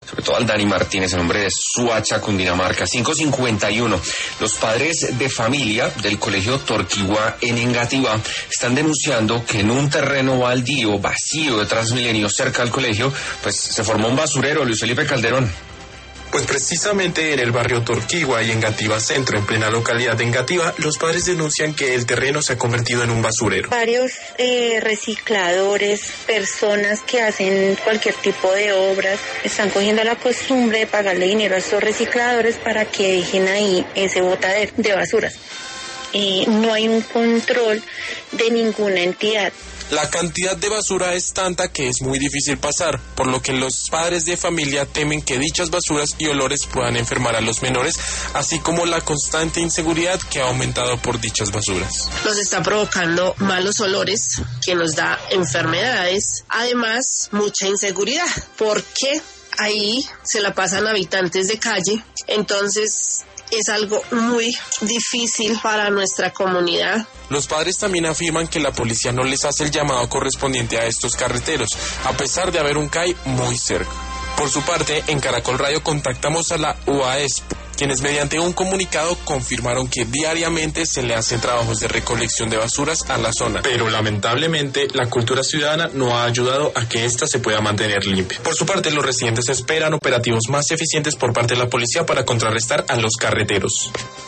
sobre todo al Dani Martínez, en nombre de Suacha, Cundinamarca. 5:51. Los padres de familia del colegio Torquigua en Engativá están denunciando que en un terreno baldío, vacío de Transmilenio, cerca del colegio, pues se formó un basurero. Luis Felipe Calderón. Pues precisamente en el barrio Torquigua y Engativá Centro, en plena localidad de Engativá, los padres denuncian que el terreno se ha convertido en un basurero. Varios recicladores, personas que hacen cualquier tipo de obras, están cogiendo la costumbre de pagarle dinero a estos recicladores para que dejen ahí ese botadero de basuras. No hay un control de ninguna entidad. La cantidad de basura es tanta que es muy difícil pasar, por lo que los padres de familia temen que dichas basuras y olores puedan enfermar a los menores, así como la constante inseguridad que ha aumentado por dichas basuras. Nos está provocando malos olores que nos da enfermedades, además mucha inseguridad, porque ahí se la pasan habitantes de calle, entonces es algo muy difícil para nuestra comunidad. Los padres también afirman que la policía no les hace el llamado correspondiente a estos carreteros, a pesar de haber un CAI muy cerca. Por su parte, en Caracol Radio contactamos a la UASP, quienes mediante un comunicado confirmaron que diariamente se le hacen trabajos de recolección de basuras a la zona. Pero lamentablemente la cultura ciudadana no ha ayudado a que ésta se pueda mantener limpia. Por su parte, los residentes esperan operativos más eficientes por parte de la policía para contrarrestar a los carreteros.